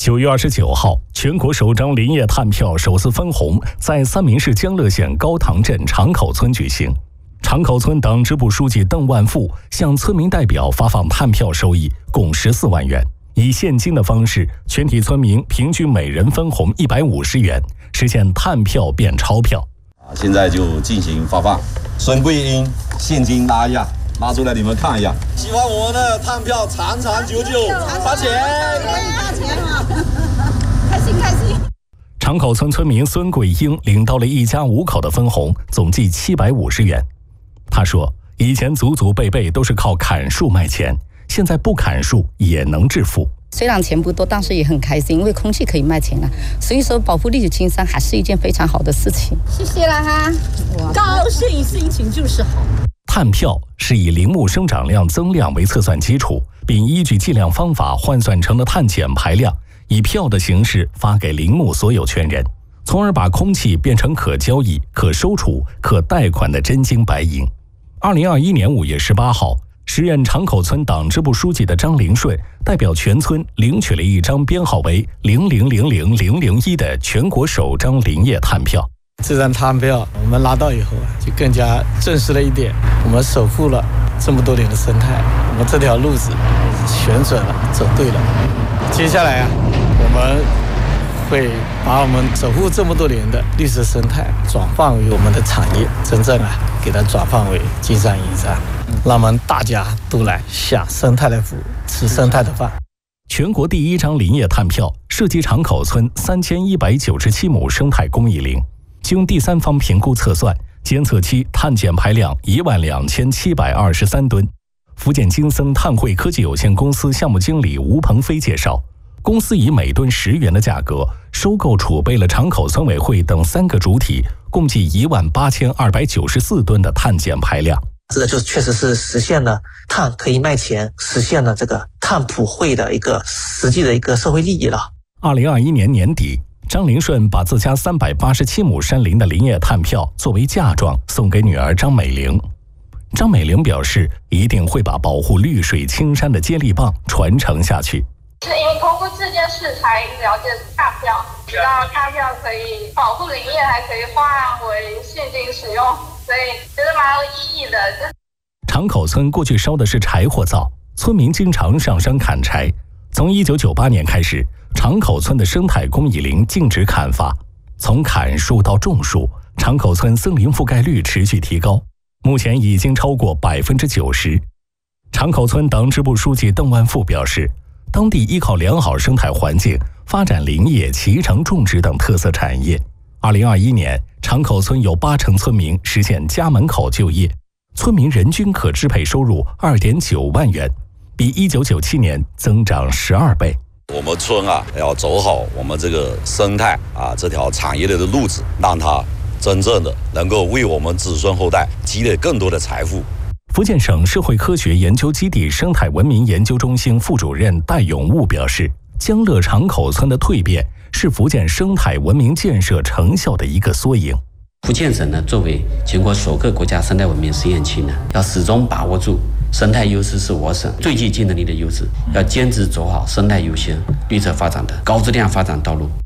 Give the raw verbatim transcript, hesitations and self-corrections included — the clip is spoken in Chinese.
九月二十九号，全国首张林业碳票首次分红在三明市江乐县高塘镇长口村举行。长口村党支部书记邓万富向村民代表发放碳票收益共十四万元，以现金的方式，全体村民平均每人分红一百五十元，实现碳票变钞票。 现在就进行发放，孙桂英现金拉一下，拿出来你们看一下。希望我们的碳票长长久久，发钱， 发钱啊！开心开心。 长口村村民孙桂英领到了一家五口的分红，总计七百五十元。他说，以前祖祖辈辈都是靠砍树卖钱，现在不砍树也能致富。 虽然钱不多，但是也很开心，因为空气可以卖钱啊。所以说，保护绿水青山还是一件非常好的事情。 谢谢了哈，高兴心情就是好。 碳票是以林木生长量增量为测算基础，并依据计量方法换算成了碳减排量，以票的形式发给林木所有权人，从而把空气变成可交易、可收储、可贷款的真金白银。二零二一年五月十八号，时任长口村党支部书记的张灵顺代表全村领取了一张编号为零零零零零零一的全国首张林业碳票。 这张碳票我们拿到以后啊，就更加证实了一点，我们守护了这么多年的生态，我们这条路子选准了，走对了。接下来啊，我们会把我们守护这么多年的绿色生态转换为我们的产业，真正啊给它转换为金山银山，让我们大家都来享生态的福，吃生态的饭。 全国第一张林业碳票涉及长口村三千一百九十七亩生态公益林，经第三方评估测算，监测期碳减排量一万两千七百二十三吨。福建金森碳汇科技有限公司项目经理吴鹏飞介绍，公司以每吨十元的价格收购储备了长口村委会等三个主体，共计一万八千二百九十四吨的碳减排量。 这个就确实是实现了碳可以卖钱，实现了这个碳普惠的一个实际的一个社会利益了。 二零二一年年底，张灵顺把自家三百八十七亩山林的林业碳票作为嫁妆送给女儿张美玲。张美玲表示，一定会把保护绿水青山的接力棒传承下去。 是因为通过这件事才了解碳票，知道碳票可以保护林业，还可以换为现金使用，所以觉得蛮有意义的。 长口村过去烧的是柴火灶，村民经常上山砍柴。从一九九八年开始，长口村的生态公益林禁止砍伐，从砍树到种树，长口村森林覆盖率持续提高，目前已经超过百分之九十。长口村党支部书记邓万富表示，当地依靠良好生态环境，发展林业、脐橙种植等特色产业。二零二一年，长口村有八成村民实现家门口就业，村民人均可支配收入二点九万元，比一九九七年增长十二倍。 我们村啊，要走好我们这个生态啊这条产业链的路子，让它真正的能够为我们子孙后代积累更多的财富。 福建省社会科学研究基地生态文明研究中心副主任戴永悟表示，江乐长口村的蜕变是福建生态文明建设成效的一个缩影。 福建省呢，作为全国首个国家生态文明试验区呢，要始终把握住生态优势是我省最具竞争力的优势，要坚持走好生态优先、绿色发展的高质量发展道路。